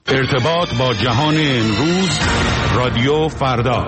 ارتباط با جهان امروز، رادیو فردا.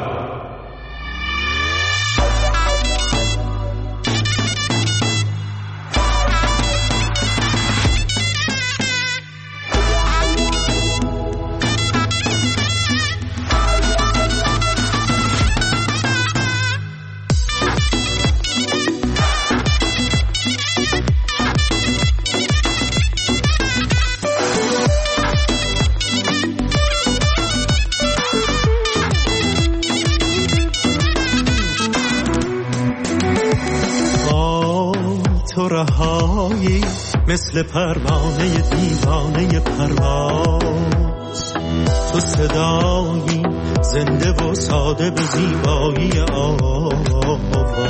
مثل پروانه دیوانه پرواز، تو صدایی زنده و ساده به زیبایی آواز،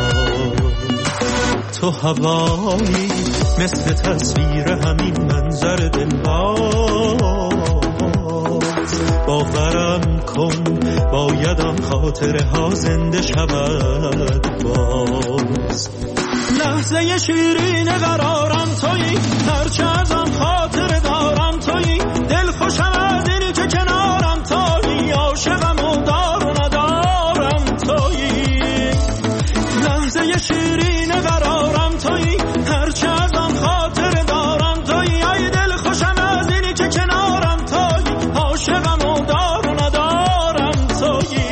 تو هوایی مثل تصویر همین منظر دلباز. باورم کن باید آن خاطره ها زنده شود باز. لحظه شیرین قرارم تویی، هرچه ازم خاطر دارم تویی، دل خوشم از اینی که کنارم تویی، عاشقم و دار و ندارم تویی. لحظه شیرین قرارم تویی، هرچه ازم خاطر دارم تویی، ای دل خوشم از اینی که کنارم تویی، عاشقم و دار و ندارم تویی.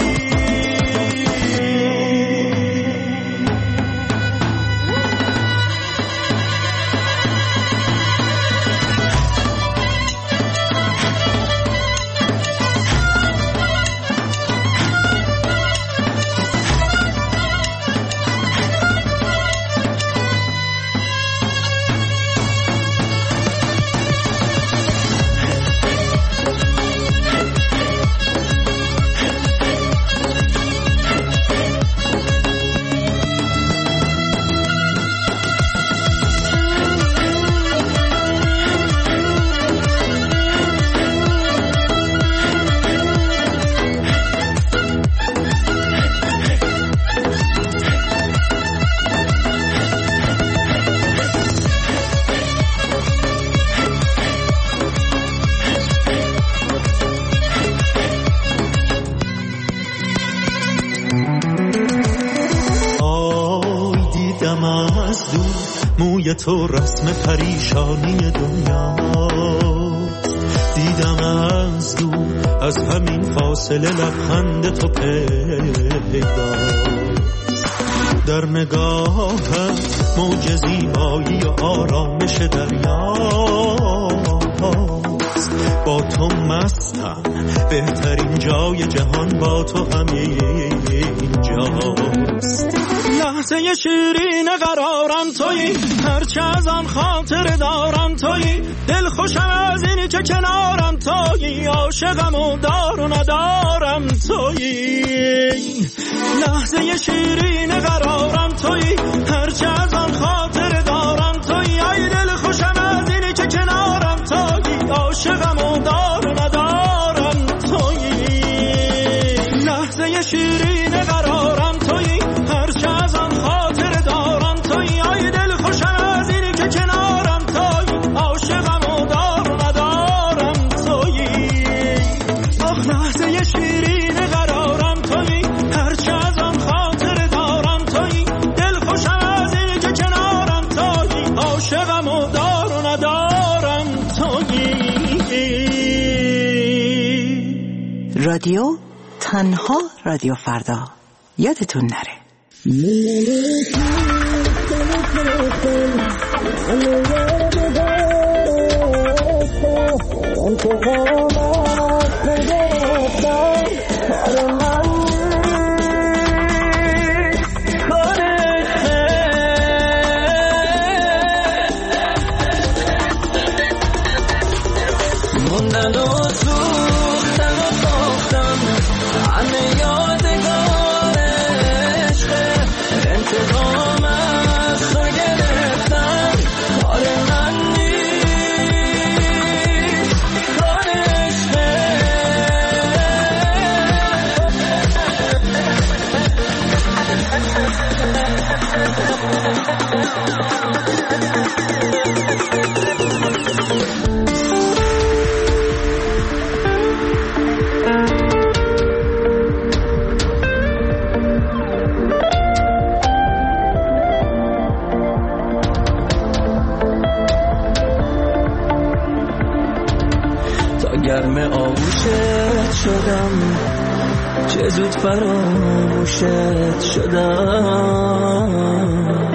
موی تو رسم پریشانی دنیا، دیدم از دور از همین فاصله لبخند تو پیداست. در نگاهم موج زیبایی و آرامش دریاست. با تو مستم، بهترین جای جهان با تو همین جاست. لحظه شیرین قرارم تویی، هرچه ازم خاطر دارم تویی، دل خوشم از اینی که کنارم تویی، عاشقم و دار و ندارم تویی. لحظه شیرین قرارم تویی، هرچه ازم خاطر دارم تویی، ای دل خوشم از اینی که کنارم تویی، عاشقم و دار و ندارم تویی. لحظه شیرین قرارم تویی، هرچه ازم خاطر دارم تویی، ای دل خوشم از اینی که کنارم تویی، عاشقم و دار و ندارم تویی. آخ لحظه شیرین قرارم تویی، هرچه ازم خاطر دارم تویی، دل خوشم از اینی که کنارم تویی، عاشقم و دار و ندارم تویی. رادیو تنها رادیو فردا، یادتون نره. گرم آغوشت شدم، چه زود فراموشت شدم.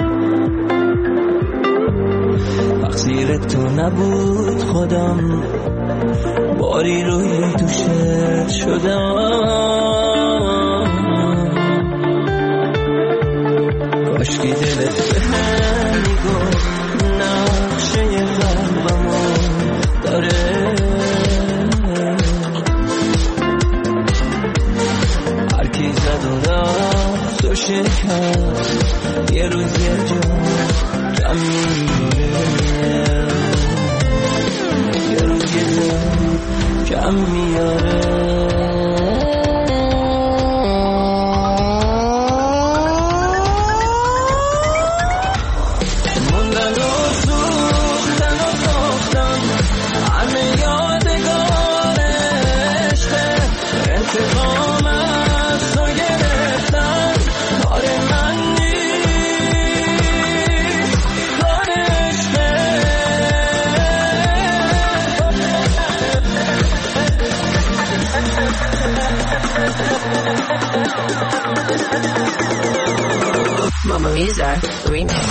تقصیر تو نبود خودم، باری روی دوشت شدم. کاشکی دلت به هم میگفت نقشه قلبمو داره. هر کی زد و رفت و شکست، یه روز یه جا کم میاره، یه روز یه جا کم میاره. Mama Lisa remix.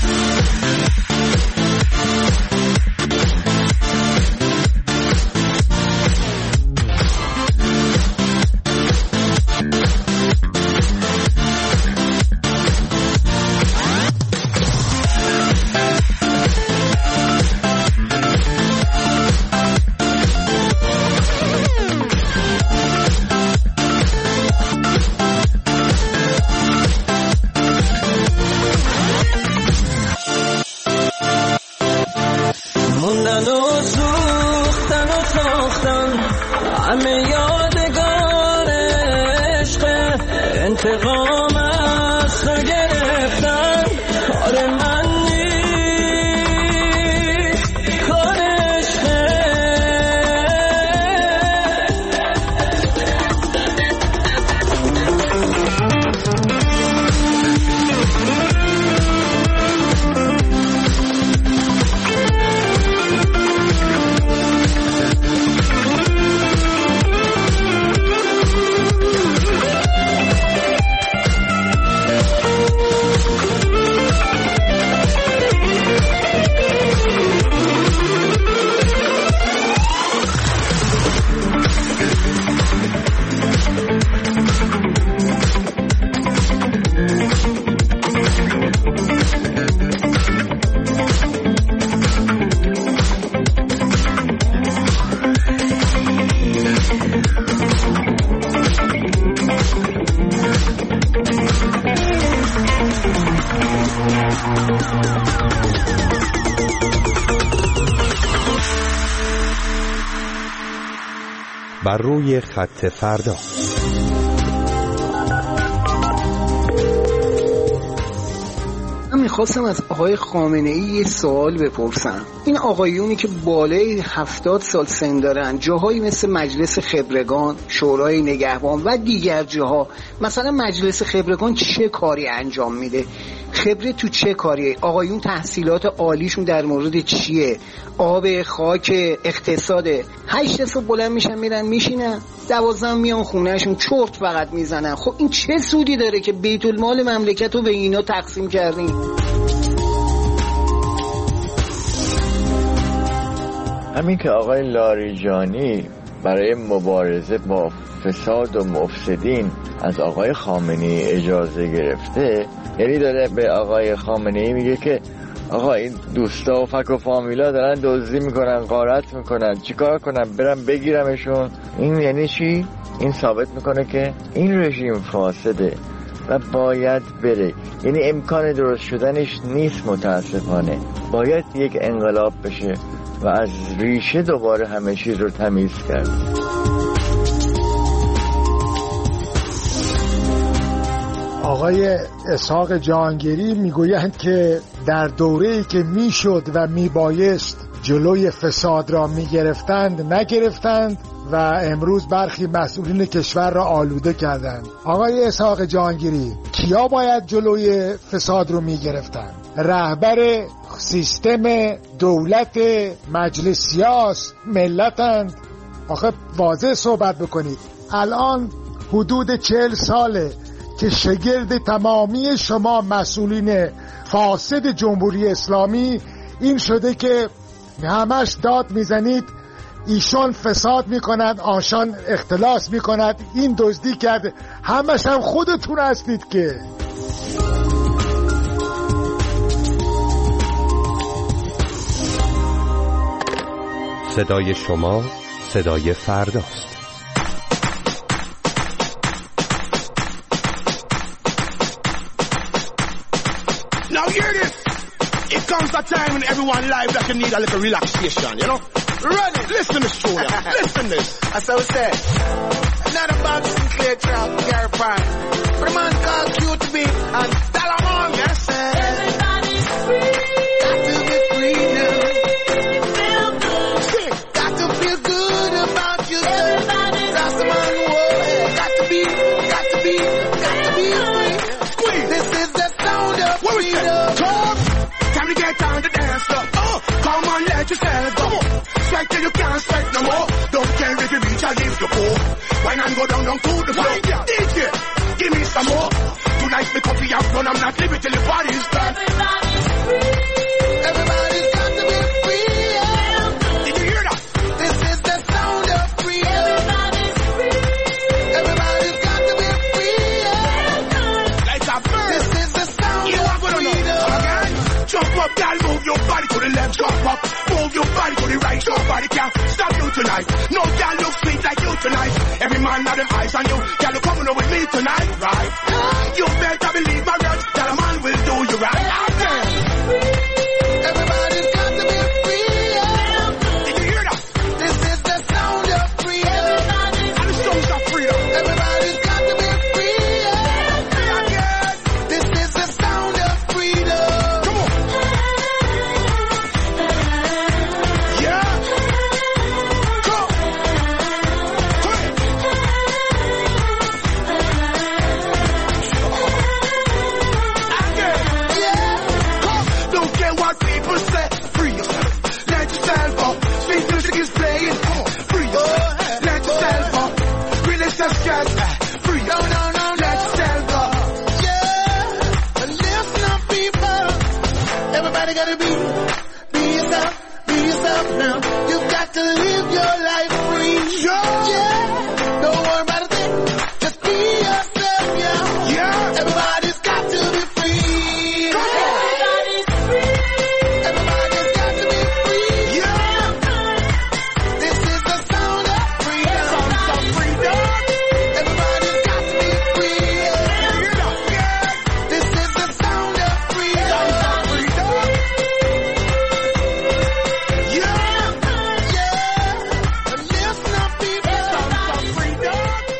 انتقام از تو گرفتن کار من نیست، کار عشقه. بر روی خط فردا. من میخواستم از آقای خامنه‌ای یه سوال بپرسم. این آقایونی که بالای 70 سال سن دارن، جاهایی مثل مجلس خبرگان، شورای نگهبان و دیگر جاها، مثلا مجلس خبرگان چه کاری انجام میده؟ خبره تو چه کاریه؟ آقایون تحصیلات عالیشون در مورد چیه؟ آب، خاک، اقتصاده. 8 صبح بلند میشن میرن میشینن، 12 میان خونهشون چرت فقط میزنن. خب این چه سودی داره که بیت المال مملکت رو به اینا تقسیم کردین؟ همین که آقای لاریجانی برای مبارزه با فساد و مفسدین از آقای خامنه‌ای اجازه گرفته، یعنی داره به آقای خامنه‌ای میگه که آقا این دوستا و فک و فامیلا دارن دزدی میکنن، غارت میکنن، چیکار کنم؟ برم بگیرمشون؟ این یعنی چی؟ این ثابت میکنه که این رژیم فاسده و باید بره. یعنی امکان درست شدنش نیست، متاسفانه. باید یک انقلاب بشه و از ریشه دوباره همه چیز رو تمیز کرد. آقای اسحاق جهانگیری میگویند که در دوره‌ای که میشد و میبایست جلوی فساد را میگرفتند نگرفتند و امروز برخی مسئولین کشور را آلوده کردند. آقای اسحاق جهانگیری، کیا باید جلوی فساد رو میگرفتند؟ رهبر سیستم دولت مجلس سیاس ملتند آخه واضح صحبت بکنید. الان حدود 40 ساله که شگرد تمامی شما مسئولین فاسد جمهوری اسلامی این شده که همش داد میزنید ایشون فساد میکنند، آنشان اختلاس میکنند، این دزدی کرده. همش هم خودتون هستید که. صدای شما صدای فرداست. Now hear this. It comes a time in everyone's life that you need a little relaxation, you know? Ready? Listen, Miss Julia. Listen this. That's how it said. Not a Bob Sinclair trap, Gary Pan. But a man called QTB and Dalamon. Yes, sir. Everybody's free. Got to be free now. Feel good. Got to feel good about yourself. Everybody's that's free. The man who got to be free. Squeeze. This is the sound of freedom. Talk. Time to get on the dance floor. Oh, come on, let yourself go. Strike till you can't strike no more. Don't care if you reach or leave your poor. Wine and go down to the floor. DJ, give me some more. Tonight me coffee out run. I'm not leaving till the party's done. Everybody's free. Everybody's got to be free. Yeah. Did you hear that? This is the sound of freedom. Everybody's free. Everybody's got to be free. Yeah. Like a bird. This is the sound of freedom. Again, jump up, girl, move your body to the left, jump up. Move your body to the right, nobody can stop you tonight. No girl look sweet like you tonight. Every man have them eyes on you. Girl, you coming over with me tonight, right? You better believe my words, that a man will do you right. Everybody's got to be free. Did you hear that? This is the sound of freedom. And the sound of freedom. Everybody's got to be free. Again. This is the sound of freedom. Come on. Yeah. Come. Again. Yeah. Come. Don't care what people say. Free yourself. Let yourself up. Sweet music is playing. Come on. Free yourself. Let yourself up. Release the stress. Free. No. Let yourself up. Yeah. And listen up, people. Everybody gotta be yourself. Be yourself now. You got to live your life free. Yeah. Don't worry about a thing. Just be yourself, yeah. Everybody's got to be free. Everybody's free. Everybody's got to be free. Yeah. This is the sound of freedom. Sound of freedom. Everybody's got to be free. Yeah. This is the sound of freedom. Sound of freedom. Yeah. And listen up, people. Sound of freedom.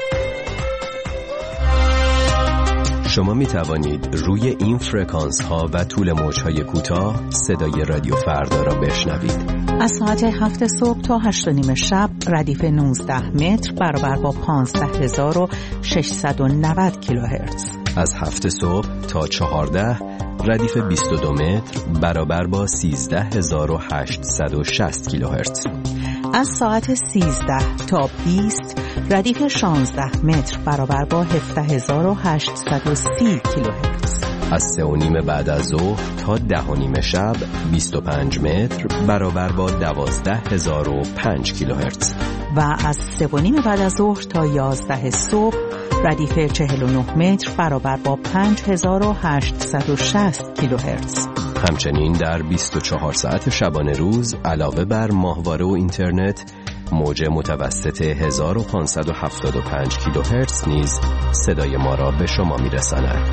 شما می توانید روی این فرکانس ها و طول موج های کوتاه صدای رادیو فردا را بشنوید. از ساعت 7 صبح تا 8:30 شب ردیف 19 متر برابر با 15690 کیلوهرتز. از 7 صبح تا 14 ردیف 22 متر برابر با 13860 کیلوهرتز. از ساعت 13 تا 20 ردیف 16 متر برابر با 17830 کیلوهرتز. از 3:30 بعد از ظهر تا 10:30 شب 25 متر برابر با 12005 کیلوهرتز. و از 3:30 بعد از ظهر تا 11 صبح ردیف 49 متر برابر با 5860 کیلوهرتز. همچنین در 24 ساعت شبانه روز علاوه بر ماهواره و اینترنت موج متوسط 1575 کیلوهرتز نیز صدای ما را به شما میرساند.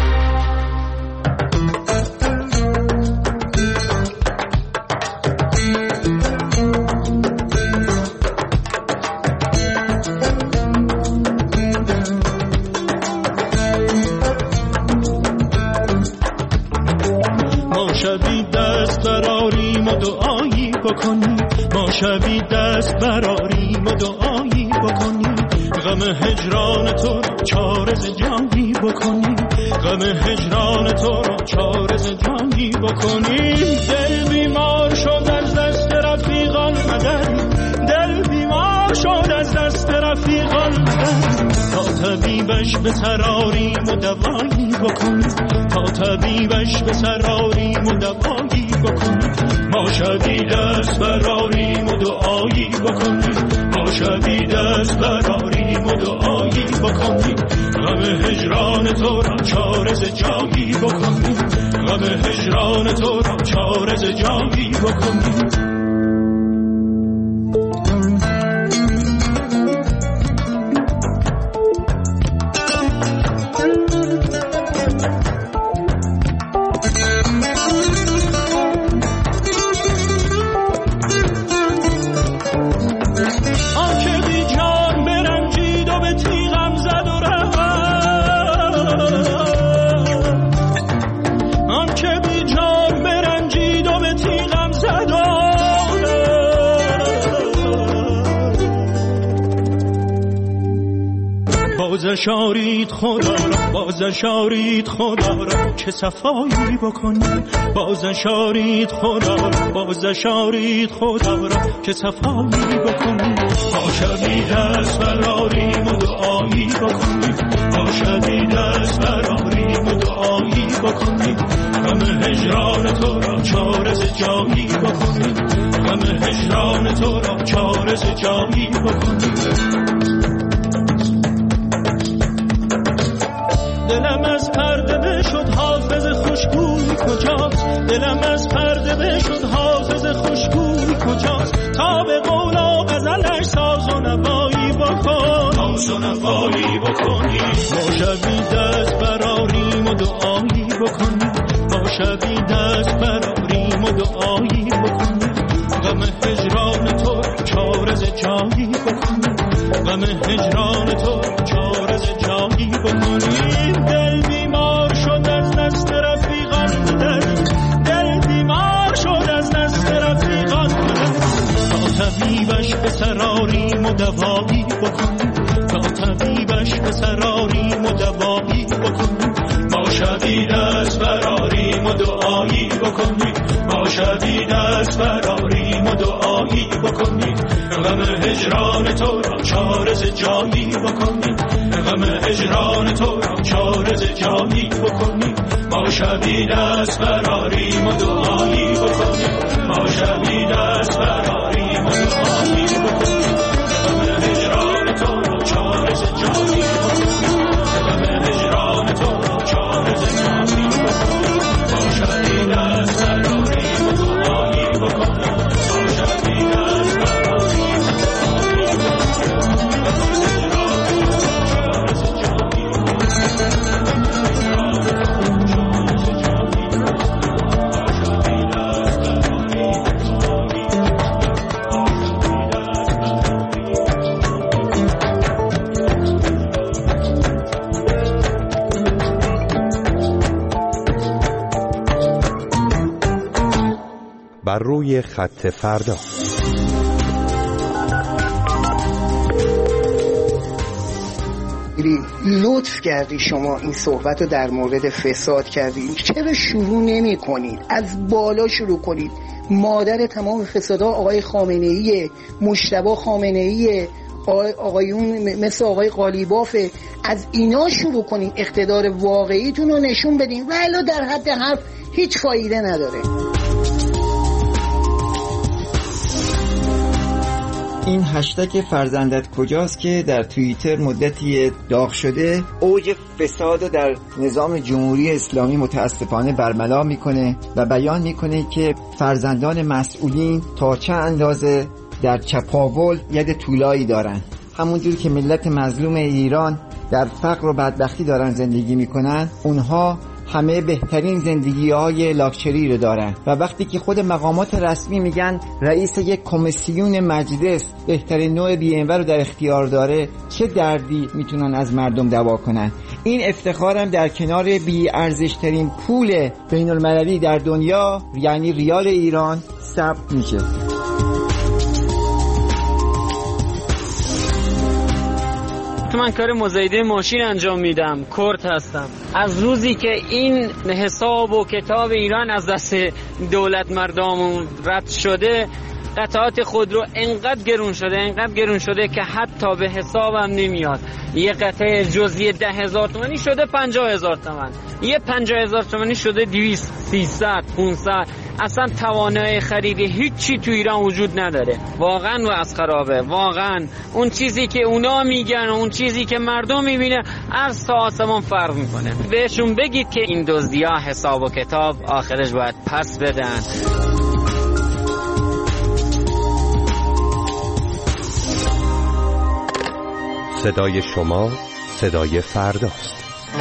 شبی دست براریم و دعایی بکنیم، غم هجران تو را چارز جانی بکنیم، غم هجران تو را چارز جانی بکنیم. دل بیمار شد از دست رفیقان مدد، دل بیمار شد طبیبش به سراریم و دوایی بکنیم، تا طبیبش به سراریم و دوایی بکنیم. ما شبی دست براریم و دعایی بکنیم، ما شبی دست براریم و دعایی بکنیم. غم هجران تو را چاره ز جایی بکنیم، غم هجران تو را چاره ز جایی بکنیم. بازشارید خدا را، بازشارید خدا را که صفایی بکنید. بازشارید خدا را، بازشارید خدا را که صفایی بکنید. ما شبی دست براریم و دعایی بکنید، ما شبی دست براریم و دعایی بکنید. غم هجران تو را چاره ز جایی بکنید، غم هجران تو را چاره ز جایی بکنید. دلم از پرده بشد حافظ خوشگوی کجاست، دلم از پرده بشد حافظ خوشگوی کجاست. تا به قول و غزلش ساز و نوایی بکن، ساز و نوایی بکنی. ما شبی دست براریم و دعایی بکنیم، ما شبی دست براریم و دعایی بکنیم. غم هجران تو چاره ز جایی بکنیم، غم هجران تو چاره ز جایی بکنیم. دل بیمار شد از دست رفیقان، دل بیمار شد از دست رفیقان. تا طبیبش به سراریم و دوایی بکنیم، تا طبیبش به سراریم و دوایی بکنیم. ما شبی دست براریم و دعایی بکنیم، ما شبی دست براریم و دعایی بکنیم. غم هجران تو را چاره ز جایی بکنیم، غم هجران تو را چاره ز جایی بکنیم. ما شبی دست براریم و دعایی بکنیم، ما شبی دست براریم و دعایی بکنیم. غم هجران تو را چاره ز جایی بکنیم، غم هجران تو را چاره ز جایی بکنیم. ما شبی دست براریم و دعایی بکنیم، ما شبی دست براریم و دعایی بر روی خط فردا. لطف کردی شما این صحبت رو در مورد فساد کردید، چرا شروع نمی کنید از بالا شروع کنید؟ مادر تمام فسادها آقای خامنه‌ای، مجتبی خامنه‌ای، آقایون مثل آقای قالیباف، از اینا شروع کنید، اقتدار واقعیتون رو نشون بدین. ولی در حد حرف هیچ فایده نداره. این هشتگ فرزندت کجاست که در توییتر مدتی داغ شده، اوج فساد در نظام جمهوری اسلامی متاسفانه برملا میکنه و بیان میکنه که فرزندان مسئولین تا چه اندازه در چپاول ید طولایی دارن. همونجور که ملت مظلوم ایران در فقر و بدبختی دارن زندگی میکنن، اونها همه بهترین زندگی‌های لاکچری رو دارن و وقتی که خود مقامات رسمی میگن رئیس یک کمیسیون مجلس بهترین نوع بی‌انور رو در اختیار داره، چه دردی میتونن از مردم دوا کنن؟ این افتخارم در کنار بی‌ارزش‌ترین پول بین‌المللی در دنیا یعنی ریال ایران ثبت میشه. من کار مزایده ماشین انجام میدم، کرد هستم. از روزی که این حساب و کتاب ایران از دست دولت مردم رد شده، قطعات خودرو انقدر گرون شده که حتی به حسابم نمیاد. یه قطعه جزئی 10,000 تومانی شده 50,000 تومان، یه 50,000 تومانی شده 200 300 500. اصلا توانایی خرید هیچی تو ایران وجود نداره. واقعا وضع خرابه. واقعا اون چیزی که اونا میگن و اون چیزی که مردم میبینه از تا آسمان فرق میکنه. بهشون بگید که این دزدی‌ها حساب و کتاب آخرش باید پس بدن. صدای شما صدای فرداست.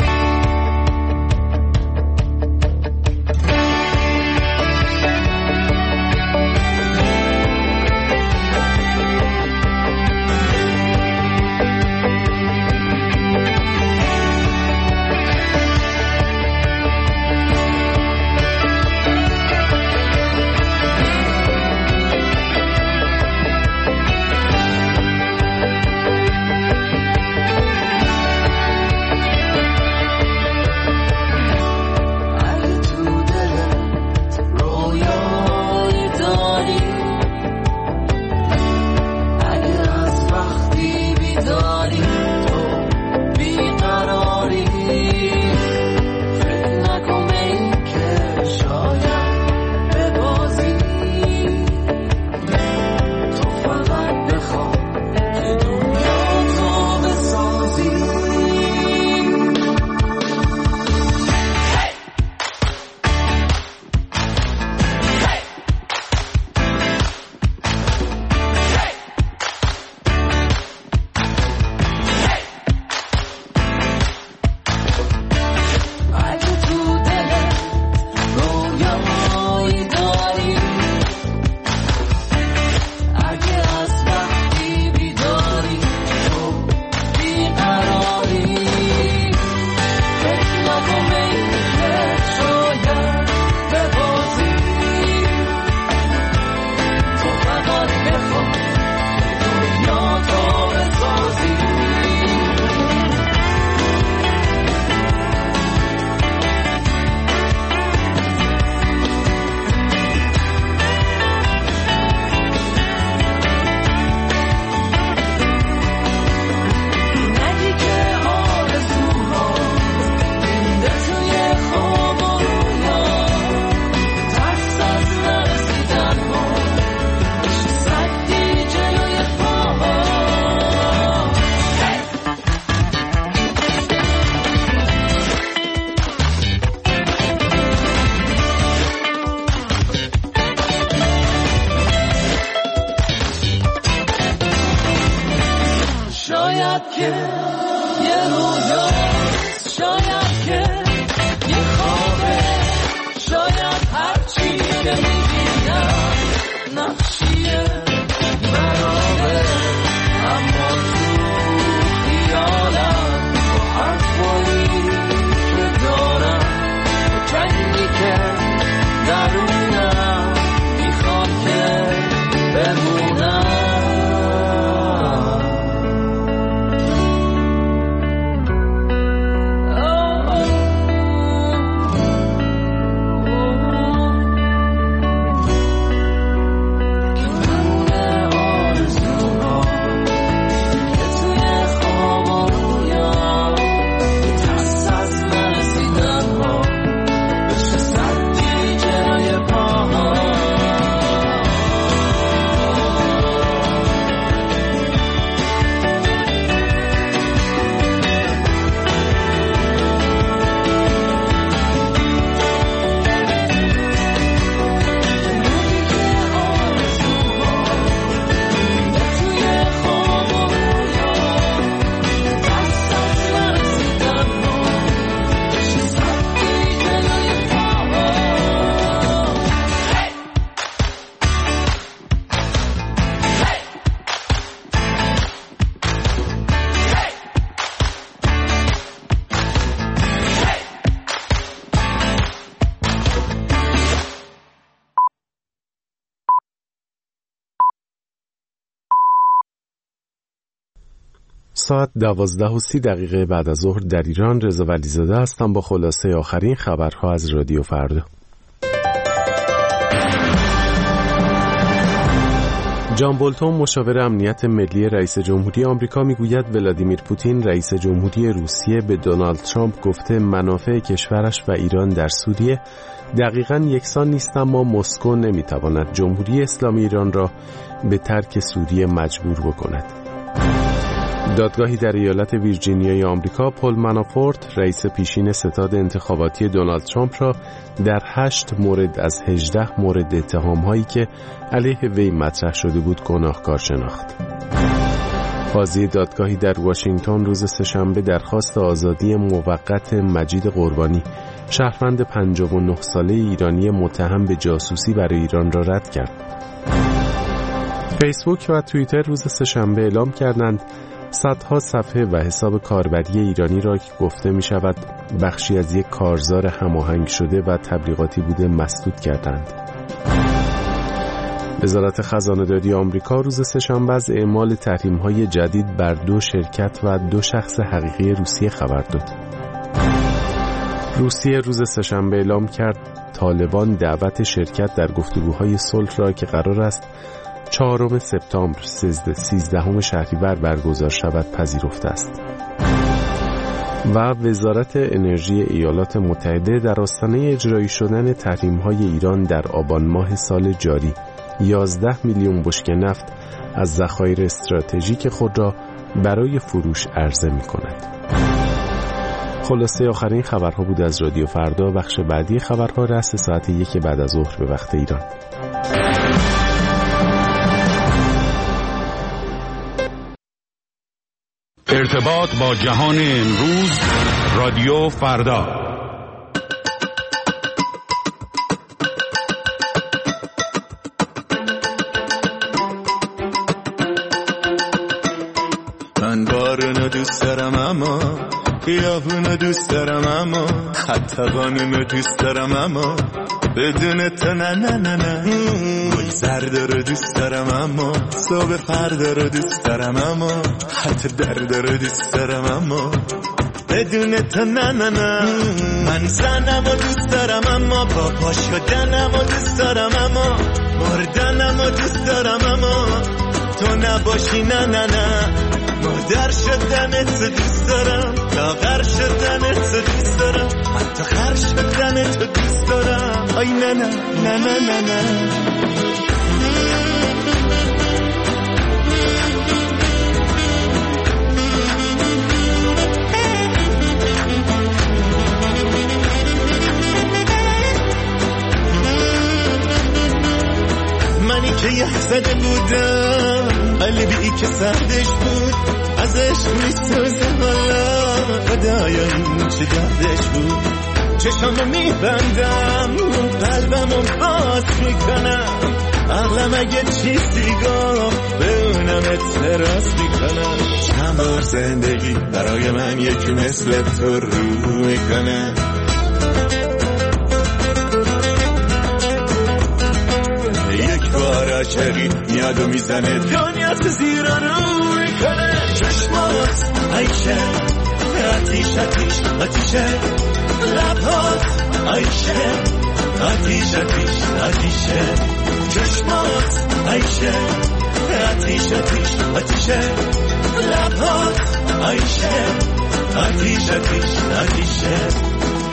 ساعت 12:30 بعد از ظهر در ایران. رضا ولیزاده هستم با خلاصه آخرین خبرها از رادیو فردا. جان بولتون مشاور امنیت ملی رئیس جمهوری آمریکا میگوید ولادیمیر پوتین رئیس جمهوری روسیه به دونالد ترامپ گفته منافع کشورش و ایران در سوریه دقیقاً یکسان نیست، اما مسکو نمیتواند جمهوری اسلامی ایران را به ترک سوریه مجبور بکند. دادگاهی در ایالت ویرجینیای آمریکا پل منافورت رئیس پیشین ستاد انتخاباتی دونالد ترامپ را در 8 مورد از 18 مورد اتهام‌هایی که علیه وی مطرح شده بود گناهکار شناخت. قاضی دادگاهی در واشنگتن روز سه‌شنبه درخواست آزادی موقت مجید قربانی، شهروند 59 ساله ایرانی متهم به جاسوسی برای ایران را رد کرد. فیسبوک و توییتر روز سه‌شنبه اعلام کردند صدها صفحه و حساب کاربری ایرانی را که گفته می شود بخشی از یک کارزار هماهنگ شده و تبلیغاتی بوده مسدود کردند. وزارت خزانه‌داری آمریکا روز سه‌شنبه از اعمال تحریم‌های جدید بر 2 شرکت و 2 شخص حقیقی روسیه خبر داد. روسیه روز سه‌شنبه اعلام کرد طالبان دعوت شرکت در گفتگوهای صلح را که قرار است 4 سپتامبر 13 شهریور برگزار شود پذیرفته است. و وزارت انرژی ایالات متحده در آستانه اجرایی شدن تحریم‌های ایران در آبان ماه سال جاری 11 میلیون بشکه نفت از ذخایر استراتژیک خود را برای فروش عرضه می‌کند. خلاصه آخرین خبرها بود از رادیو فردا. بخش بعدی خبرها رأس ساعت 1 بعد از ظهر به وقت ایران. ارتباط با جهان امروز، رادیو فردا. من بارونو دوست دارم اما خیابونو دوست دارم اما حتی قانونو دوست دارم اما بدون تو نه نه نه نه. گل زرد رو دوست دارم اما صبح فردا رو دوست دارم اما حتی درد رو دوست دارم اما بدون تو نه نه نه. من زنم و دوست دارم اما با پا شدنم و دوست دارم اما مردنم و دوست دارم اما تو نباشی نه نه نه. مادر شدنت دوست دارم، لاغر شدنت دوست دارم، حتی خر شدنت دوست دارم. آی نه نه نه نه نه نه. منی که یه زده بودم قلبی که سردش بود ازش میسوزه حالا خدایا این چه دردش بود. چشمو میبندم قلبمو باز میکنم عقلم اگه چیزی گفت به اونم اعتراض میکنم. چند بار زندگی برای من یکی مثل تو رو میکنه. یک بار عاشقی میاد و میزنه دنیا تو زیر رو میکنه. چشمات عیشه آتیش آتیش آتیشه لبات عیشه آتیش آتیش آتیشه چشمات عیشه آتیش آتیش آتیشه لبات عیشه آتیش آتیش آتیشه.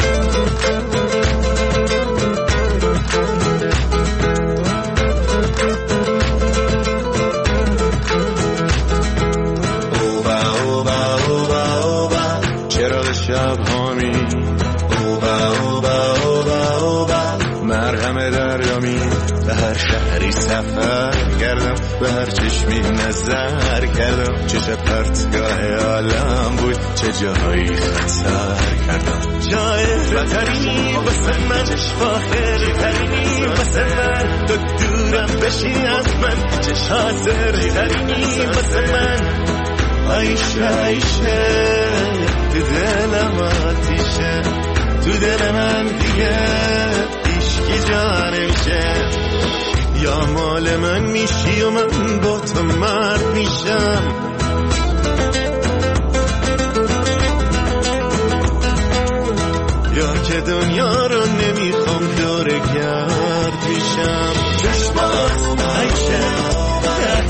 شب هامی اوبا اوبا اوبا اوبا مرهم دریامی به هر شهری سفر کردم به هر چشمی نظر کردم چه پرتگاه عالم بود چه جایی خطر کردم. جای خطری واسه من فاخر ترینی واسه من تو دورم بشی از من چه حاضر ترینی واسه من. عیشه عیشه تو دلم آتیشه تو دل من دیگه عشقی جا نمیشه. یا مال من میشی و من با تو مرد میشم یا که دنیا رو نمیخوام دور گرد میشم. چشمات عیشه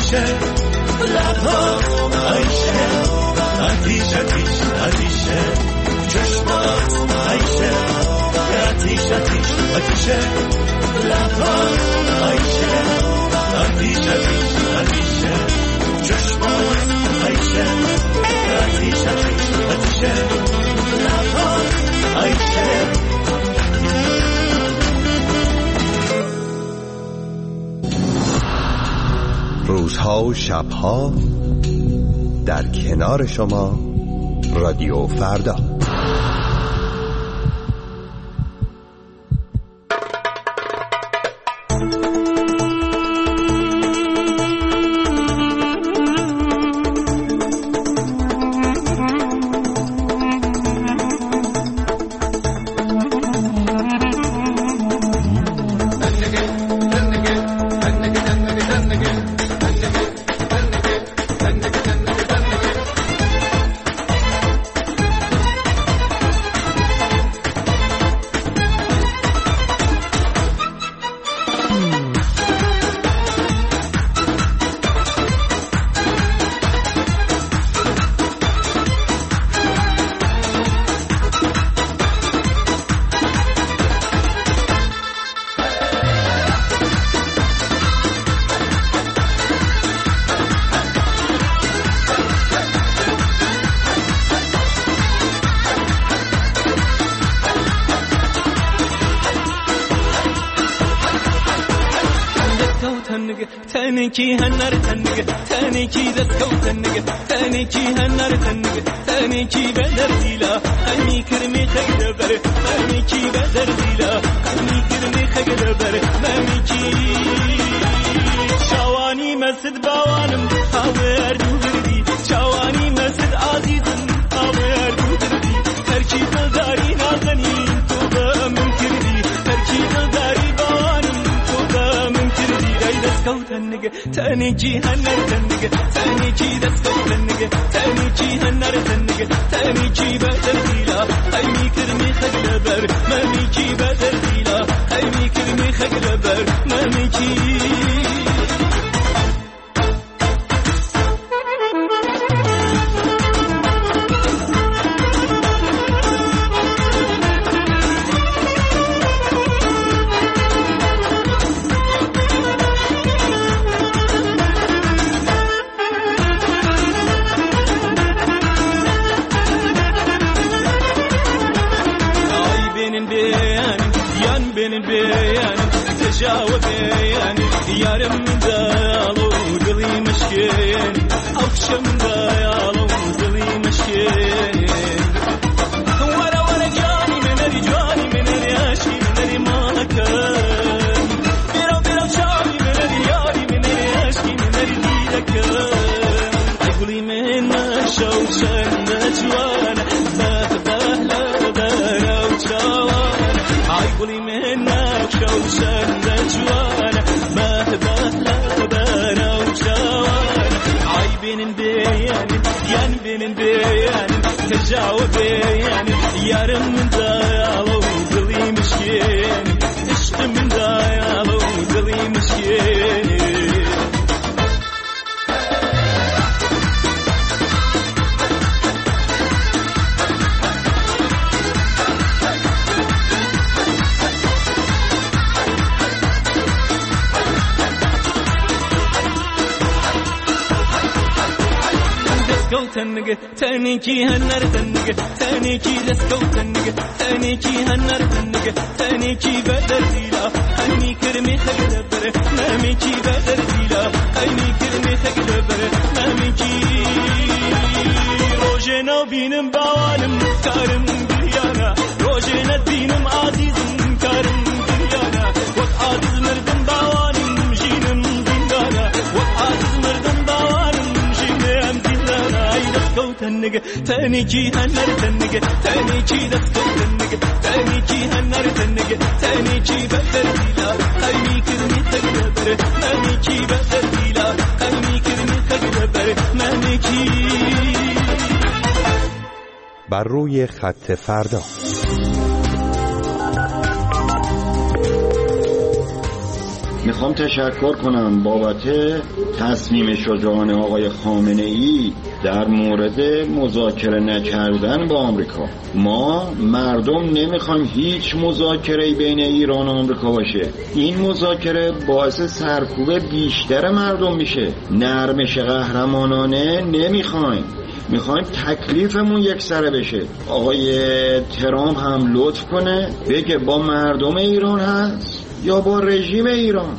آتیشه لبات عیشه آتیش آتیش آتیشه چشمات عیشه آتیش آتیش آتیشه لبات عیشه آتیش آتیش آتیشه چشمات عیشه آتیش آتیش آتیشه لبات عیشه. روزها و شبها در کنار شما رادیو فردا. تنکی هنر تنگه تنکی دستو تنگه تنکی هنر تنگه تنکی بدر دیلا همی کرمی خیل بره تنکی بدر دیلا همی کرمی خیل بره تنکی شوانی مسد باوانم هاور دوردی شوانی مسد عزیزم هاور دوردی ترکی داری نازنی تو با من کردی ترکی داری باوانم تو با من کردی تنگه تنکی هنر تنگه تنکی دستو تنگه تنکی هنر تنگه تنکی بدر دیلا همی کرمی خیل بر ممیکی بدر دیلا همی کرمی خیل بر ممیکی جاوب يعني يا رم دالو دلي مشكين أوشم دالو دلي مشكين ولا جاني من الجاني من الياشي من المالكان بيرو شامي من الياري من الياشي من الديلكان أقولي من شوشان نجوانا بهلا دارا وشاوانا أقولي من شوشان نجوانا بهلا دارا وشاوانا عايبين البيان يعني بين البيان تجاوب يعني يا رم من دايالو دلي مشكين عشق من دايالو دلي مشكين تنگه تنکی هنر تنگه تنکی دستو تنگه تنکی هنر تنگه تنکی بدر دیلا همی کرمی خیل بره نمیکی بدر دیلا همی کرمی خیل بره نمیکی روزنا بینم باوانم کارم دیانا روزنا بینم عزیزم کارم دیانا وقت عزیز مردم باوانم جینم دیندانا وقت عزیز مردم باوانم جینم دیندانا تنگه تنکی هنر تنگه تنکی دستو تنگه تنکی هنر تنگه تنکی بدر دیلا همی کرمی خیل بره نمیکی بدر دیلا همی کرمی خیل بره نمیکی بر روی خط فردا. میخوام تشکر کنم بابت تصمیم شجاعانه آقای خامنه ای در مورد مذاکره نکردن با آمریکا. ما مردم نمیخوایم هیچ مذاکره‌ای بین ایران و آمریکا باشه. این مذاکره باعث سرکوب بیشتر مردم میشه. نرمش قهرمانانه نمیخوایم، میخوایم تکلیفمون یک سره بشه. آقای ترامپ هم لطف کنه بگه با مردم ایران هست یا با رژیم ایران.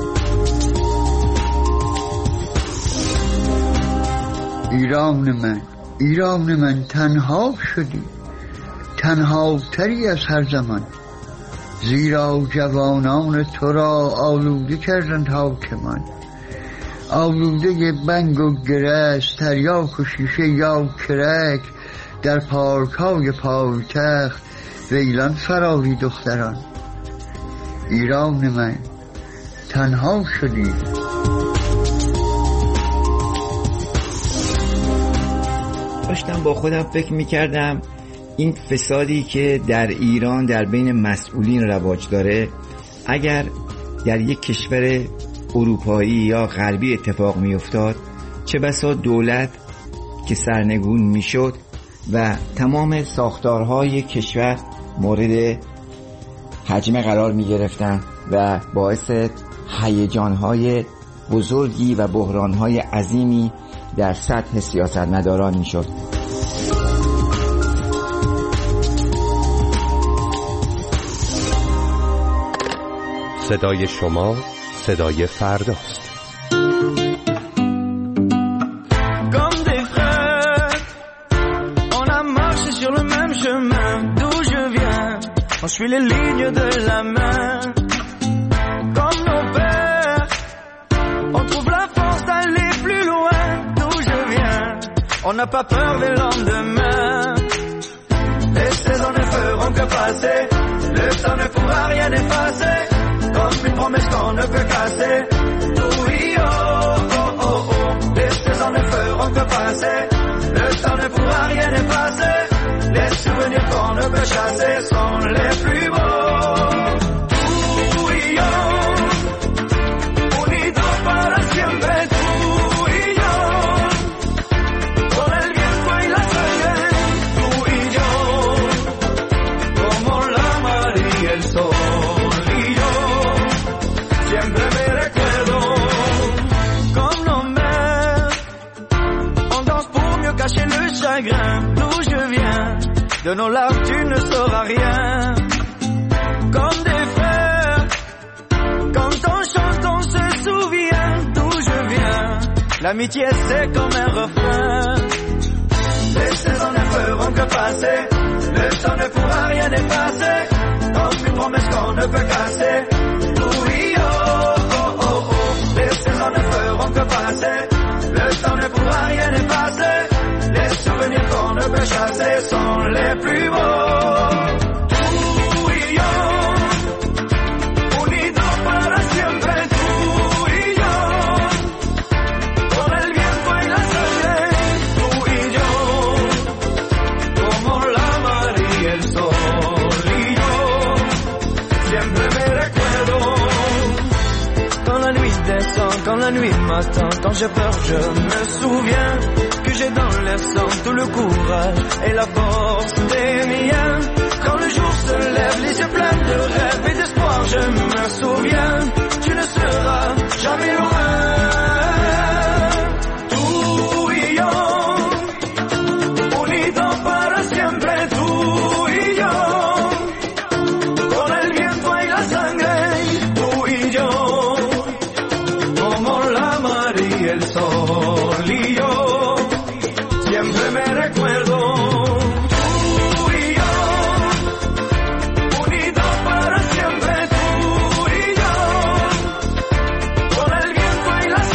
ایران من تنها شدی، تنها تری از هر زمان، زیرا جوانان تو را آلوده کردند حاکمان، آلوده بنگ و گرس، تریاک و شیشه یا کرک، در پارک‌های پایتخت ویلان فراری دختران. ایران من تنها شدی. داشتم با خودم فکر میکردم این فسادی که در ایران در بین مسئولین رواج داره اگر در یک کشور اروپایی یا غربی اتفاق میافتاد، چه بسا دولت که سرنگون میشد و تمام ساختارهای کشور مورد هجمه قرار میگرفتن و باعث هیجانهای بزرگی و بحرانهای عظیمی در سطح سیاستمداران میشد. صدای شما صدای فرداست. Comme des frères, on a marché sur le même chemin d'où je viens. On suit les lignes de la main. Comme nos pères, on trouve la force d'aller plus loin d'où je viens. On n'a pas peur des lendemains. Et ces ans ne feront que passer. Le temps ne pourra rien effacer. Comme une promesse qu'on ne peut casser. Oui, oh, oh, oh, oh. Les saisons ne feront que passer. Le temps ne pourra rien effacer. Les souvenirs qu'on ne peut chasser sont les plus beaux. Oui, oh. Unidos para siempre. Tú y yo. Con el viento y la sangre. Tú y yo. Como la mar y el sol. Siempre me recuerdo comme nos mères. On danse pour mieux cacher le chagrin. D'où je viens, de nos larmes tu ne sauras rien. Comme des frères, quand on chante on se souvient. D'où je viens, l'amitié c'est comme un refrain. Les saisons ne feront que passer. Le temps ne pourra rien effacer. Comme une promesse qu'on ne peut casser. Oui, les saisons ne feront que passer. Le temps ne pourra rien effacer. Les souvenirs qu'on ne peut chasser sont les plus beaux. Tú y yo, unidos para siempre. Tú y yo, con el viento y la sangre. Tú y yo, como la mar y el sol. Y yo, siempre me recuerdo. Quand la nuit descend, quand la nuit m'attend, quand j'ai peur je me souviens que j'ai dans le sang tout le courage et la force des miens. Quand le jour se lève, les yeux pleins de rêves et d'espoir, je me souviens, tu ne seras jamais loin. Tú y yo, unidos para siempre, tú y yo, con el viento y la sangre, tú y yo. El sol y yo siempre me recuerdo. Tú y yo, unidos para siempre. Tú y yo, con el viento y la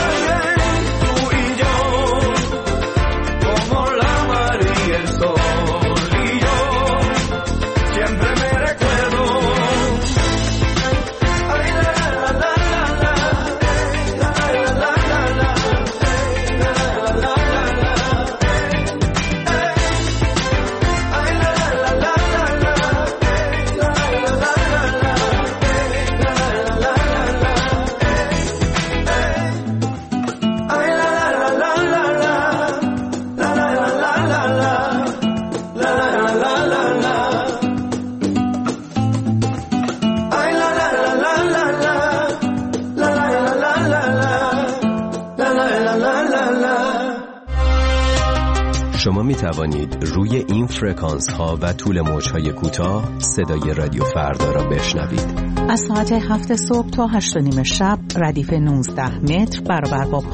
شما می توانید روی این فرکانس ها و طول موج‌های کوتاه صدای رادیو فردا را بشنوید. از ساعت 7 صبح تا 8:30 شب ردیف 19 متر برابر با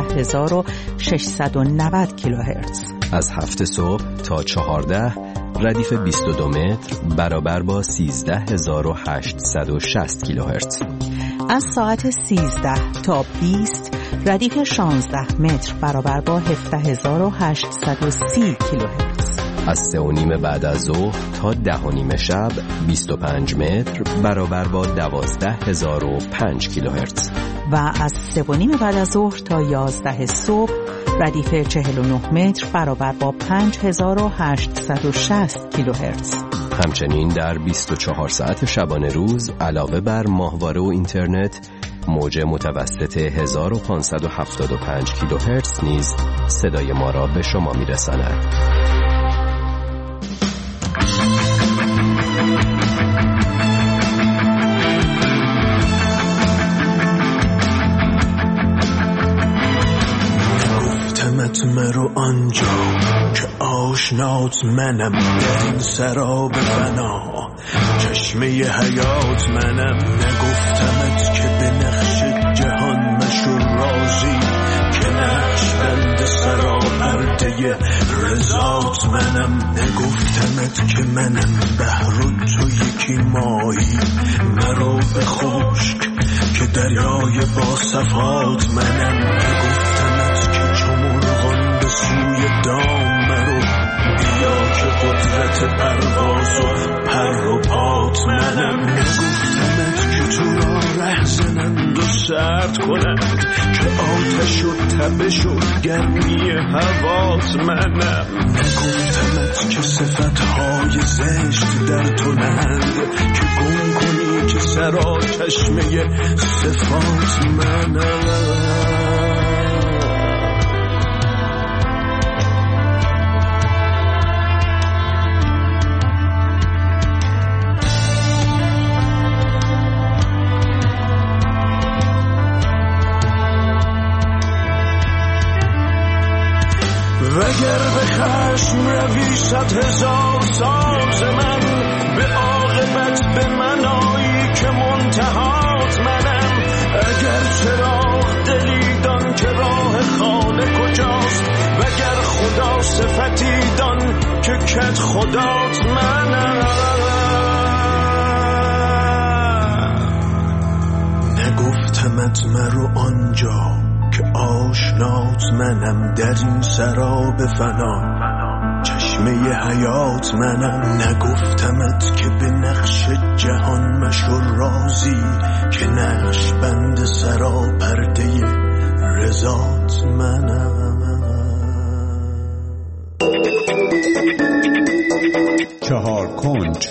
15690 کیلوهرتز. از 7 صبح تا 14 ردیف 22 متر برابر با 13860 کیلوهرتز. از ساعت 13 تا 20 ردیف 16 متر برابر با 17830 کیلوهرتز. از 3:30 بعد از ظهر تا 10:30 شب 25 متر برابر با 12005 کیلوهرتز. و از 3:30 بعد از ظهر تا 11 صبح ردیف 49 متر برابر با 5860 کیلوهرتز. همچنین در 24 ساعت شبانه روز علاوه بر ماهواره و اینترنت موج متوسط 1575 کیلوهرتز نیز صدای ما را به شما میرساند. مرو آنجا که آشنات منم، در این سراب فنا چشمه حیات منم. نگفتمت که به نقش جهان مشو راضی، که نقش بند سرا پرده رضات منم. نگفتمت که منم بحر و تو یکی ماهی، مرو به خشک که دریای با صفات منم. نگفتمت که چمرغان به سوی دام مرو، بیا که قدرت پرواز و پر و پات منم. نگفتمت که تو را ره زنند و سرد کنند، که آتش و تبش و گرمی هوات منم. نگفتمت که صفتهای زشت در تو نهند، که گم کنی که سرا چشمه صفات منم. وگر به خشم روی 100,000 ساز من، به عاقبت به من آیی که منتهات منم. اگر چراغ دلی دان که راه خانه کجاست، وگر خدا صفتی دان که کت خدات منم. نگفتمت مرو آنجا که آشنات منم، در این سراب فنا چشمه حیات منم. نگفتمت که به نقش جهان مشو راضی، که نقش بند سرا پرده رضات منم. 4 کنج.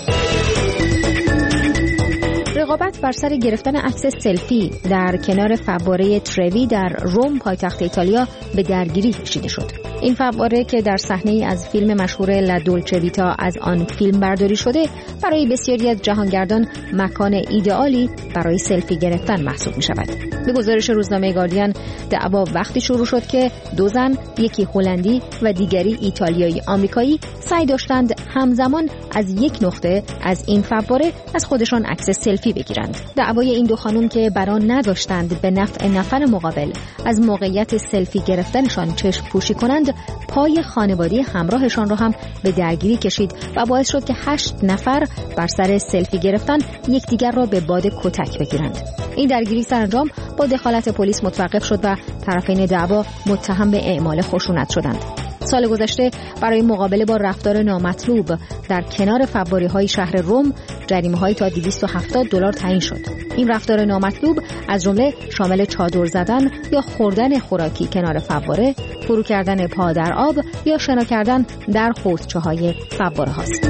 رقابت بر سر گرفتن عکس سلفی در کنار فواره تروی در روم پایتخت ایتالیا به درگیری کشیده شد. این فواره که در صحنه‌ای از فیلم مشهور لا دولچه ویتا از آن فیلم برداری شده، برای بسیاری از جهانگردان مکان ایدئالی برای سلفی گرفتن محسوب می‌شود. به گزارش روزنامه گاردین، دعوا وقتی شروع شد که دو زن، یکی هلندی و دیگری ایتالیایی آمریکایی، سعی داشتند همزمان از یک نقطه از این فواره از خودشان عکس سلفی بگیرند. دعوای این دو خانم که بران نداشتند به نفع نفر مقابل از موقعیت سلفی گرفتنشان چشم پوشی کنند، پای خانوادی همراهشان را هم به درگیری کشید و باعث شد که 8 نفر بر سر سلفی گرفتن یکدیگر را به باد کتک بگیرند. این درگیری سرانجام با دخالت پلیس متوقف شد و طرفین دعوا متهم به اعمال خشونت شدند. سال گذشته برای مقابله با رفتار نامطلوب در کنار فواره‌های شهر روم جریمه‌های تا $270 تعیین شد. این رفتار نامطلوب از جمله شامل چادر زدن یا خوردن خوراکی کنار فواره، فرو کردن پا در آب یا شنا کردن در حوضچه‌های فواره هاست.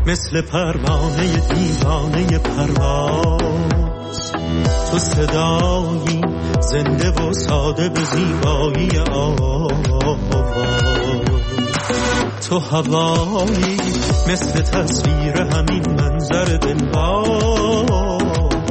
مثل پروانه دیوانه پرواز. تو صدایی زنده و ساده به زیبایی آواز. تو هوایی مثل تصویر همین منظر دلباز.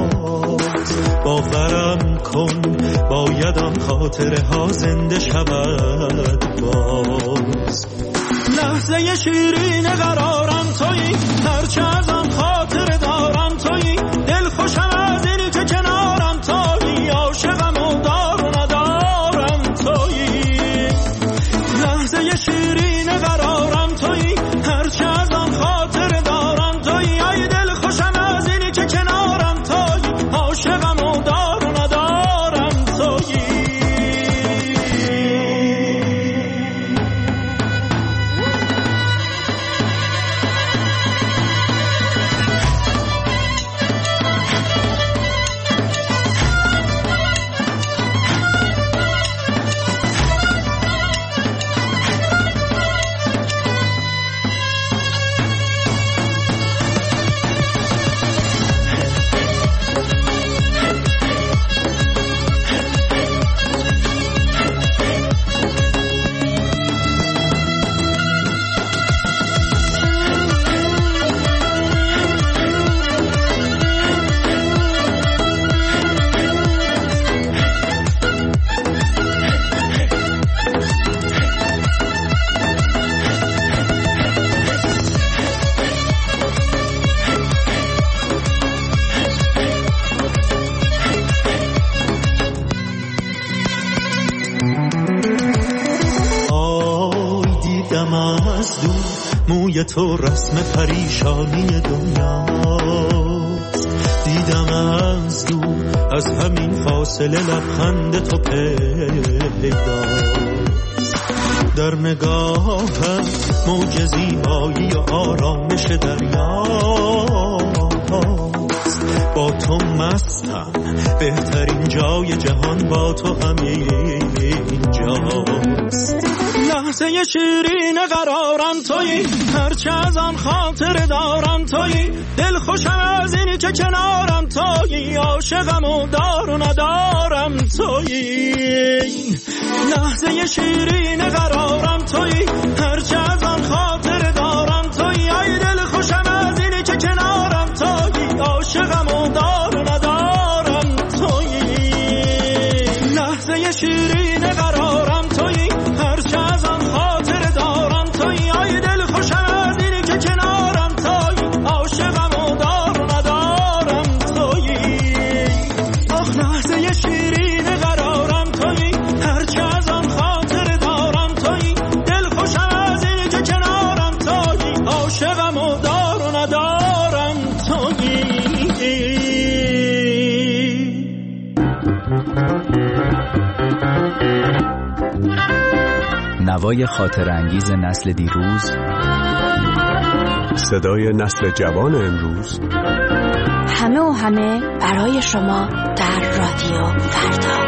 باورم کن باید آن خاطره ها زنده شود باز. لحظه شیرین قرارم تویی، هرچه از آن خاطره دارم تویی. دل خوشم از اینی که کنارم تویی، عاشقم و دار و ندارم تویی. لحظه شیرین قرارم تویی، هرچه از آن خاطره دارم تویی. ای دل خوشم از اینی که کنارم تویی، عاشقم و دار و ندارم تویی. موی تو رسم پریشانی دنیاست. دیدم از دور از همین فاصله لبخند تو پیداست. در نگاهم موج زیبایی و آرامش دریاست. با تو مستم بهترین جای جهان با تو همین جاست. لحظه شیرین قرارم تویی، هرچه از آن خاطر دارم تویی. دل خوشم از اینی که کنارم تویی، عاشقم و دار و ندارم تویی. لحظه شیرین قرارم تویی، هرچه از آن خاطر دارم تویی. ای دل خوشم از اینی که کنارم تویی، عاشقم و دار و ندارم تویی. لحظه شیرین قرارم تویی، هرچه از آن خاطر دارم تویی. ای دل خوشم از اینی که کنارم تویی، عاشقم و دار و ندارم تویی. آخ لحظه شیرین قرارم تویی، هرچه از آن خاطر دارم تویی. دل خوشم از اینی که کنارم تویی، عاشقم و دار و ندارم تویی. نوای خاطر انگیز نسل دیروز، صدای نسل جوان امروز. همه و همه برای شما در رادیو فردا.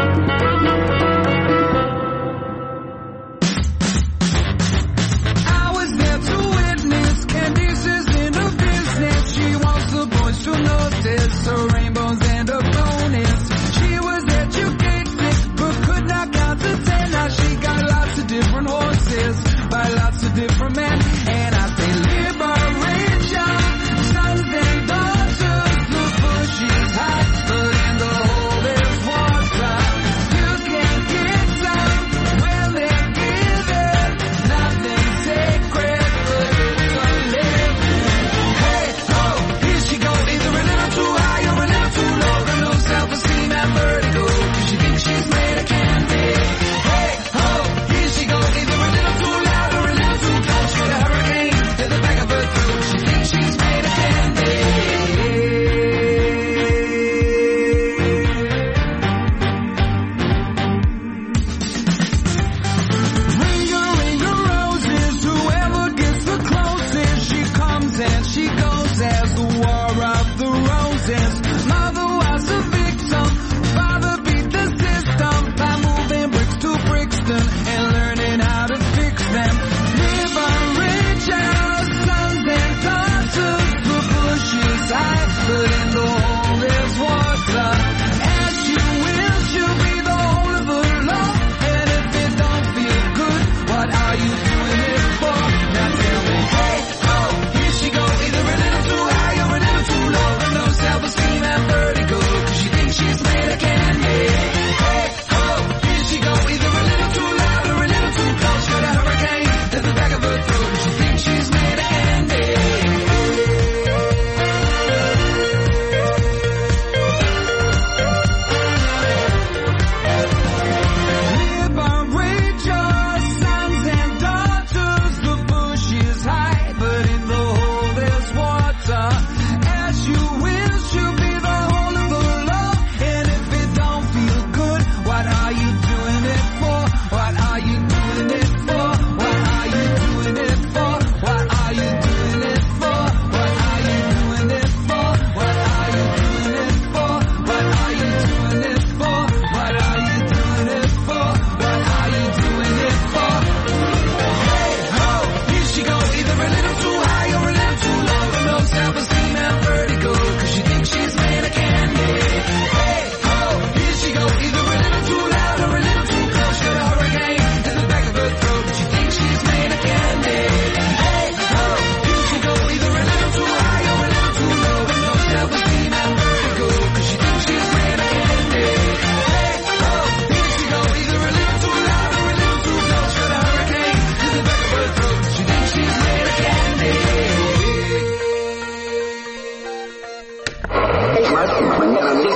Different men, and I say liberation. Sunday daughters, the bush is hot, but in the hole there's water. You can't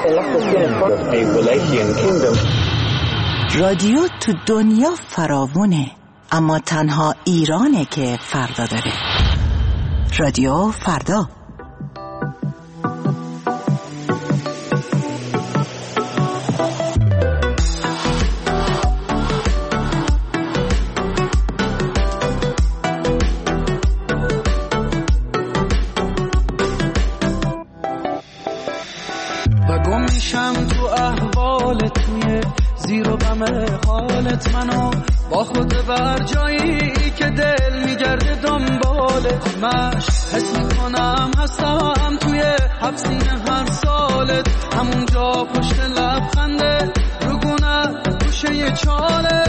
رادیو تو دنیا فراوونه، اما تنها ایرانه که فردا داره. رادیو فردا. تو احوالت، توی زیر و غم حالت، منو با خود بر جایی که دل میگرده دنبالت. مش حس میکنم هستم توی حبسین هر سالت، همونجا پشت لبخنده رو گونه گوشه چاله،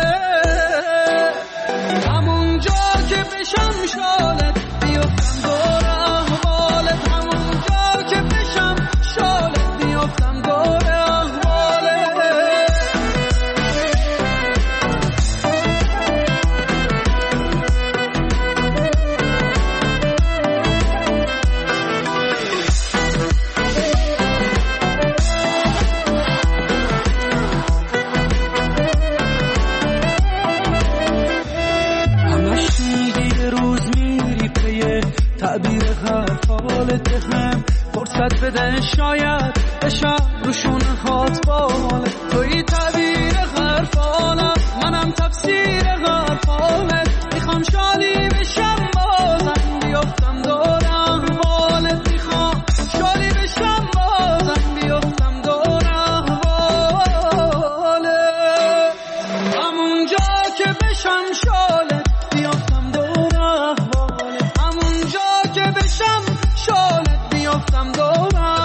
همونجا که بشم شالت بیفتم دور احوالت، همونجا که بشم شالت بیفتم دور احوالت. همش میگی روز میری پیه تعبیر حرفالت، هم فرصت بده شاید بشم روشون هات بالت. توی تعبیر حرفالم، منم تفسیر حرفالت، میخوام شالی بشم بازم بیفتم دور احوالت، میخوام شالی بشم بازم بیفتم دور احوالت، همونجا که بشم شالت بیفتم دور احوالت، همونجا که بشم شالت بیفتم دور احوالت.